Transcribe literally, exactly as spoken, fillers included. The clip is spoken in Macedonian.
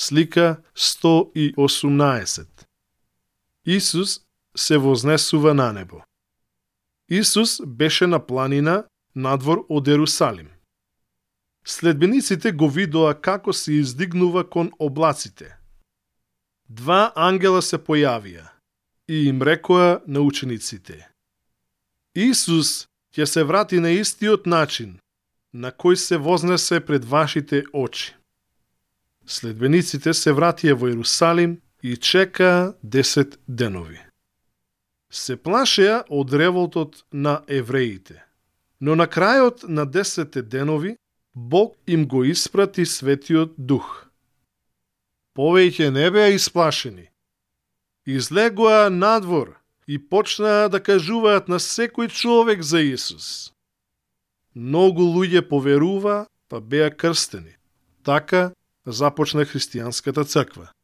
Слика сто и осумнаесет. Исус се вознесува на небо. Исус беше на планина надвор од Ерусалим. Следбениците го видоа како се издигнува кон облаците. Два ангела се појавија и им рекоа на учениците: Исус ќе се врати на истиот начин на кој се вознесе пред вашите очи. Следбениците се вратија во Ерусалим и чекаа десет денови. Се плашеа од револтот на евреите, но на крајот на десетте денови Бог им го испрати Светиот Дух. Повеќе не беа исплашени. Излегоа надвор и почнаа да кажуваат на секој човек за Исус. Многу луѓе поверува, па беа крстени. Така започна христијанската црква.